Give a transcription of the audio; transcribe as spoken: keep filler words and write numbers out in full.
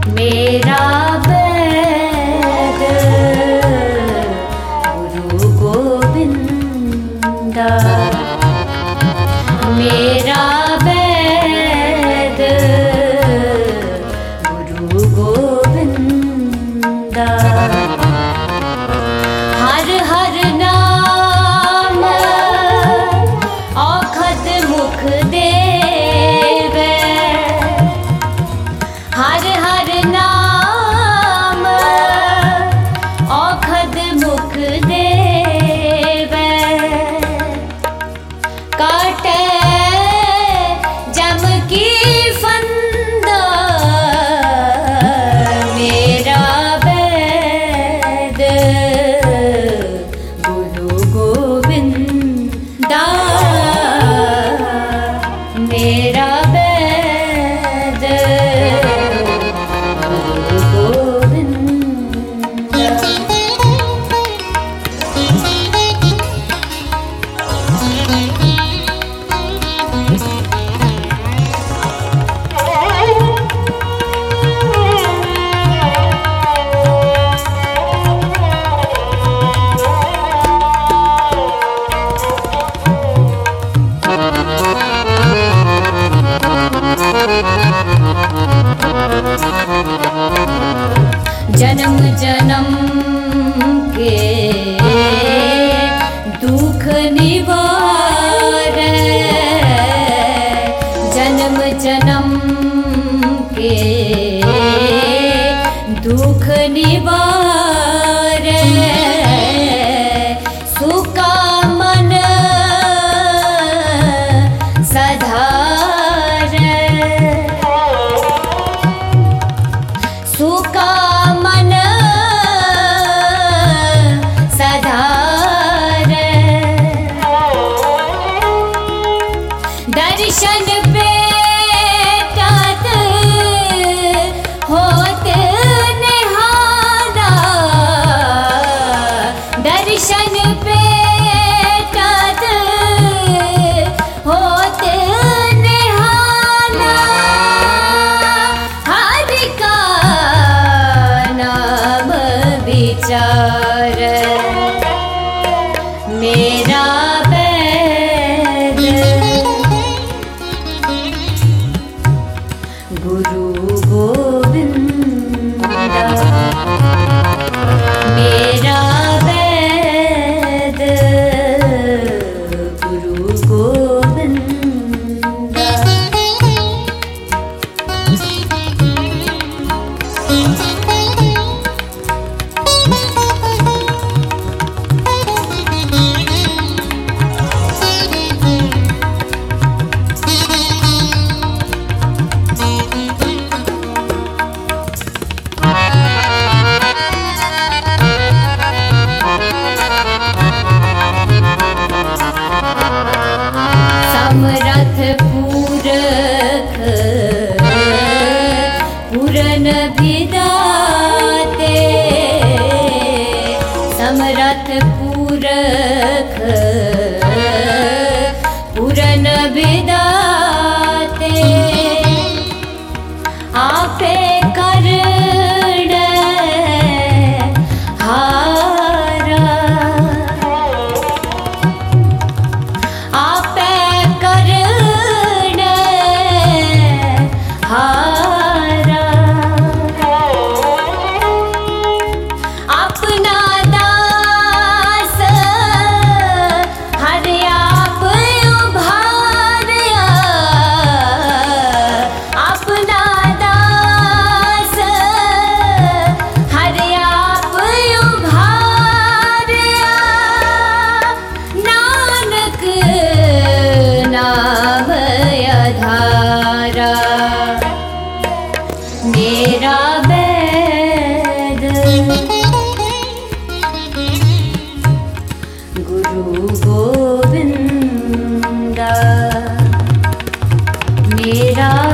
मेरा बैद गुरु गोविंदा, मेरा बैद गुरु गोविंदा। हर हर नाम औखद मुख देवे, हर हर नाम औखद मुख देवे। काटे जम की फंदा, मेरा बैद गुरु गोविंदा, मेरा बैद गुरु गोविंदा। जन्म जन्म के दुख निवारे, जन्म जन्म के दुख निवारे। सुका मन सधारे, सुका मन सधारे। दर्शन बेटत होत निहारा, दर्शन बेटत होत निहारा। हरि का नाम विचार, मेरा बैद गुरु गोविंदा, मेरा बैद गुरु गोविंदा। समरथ पूरख पूरन विदाते, समरथ पूरख पूरन विदाते। आपे करण हारा, आपे करण हारा। अपना दास हर आप उभारिया, अपना दास हर आप उभारिया। नानक नाम आधारा, मेरा बैद गुरु गोविंदा, मेरा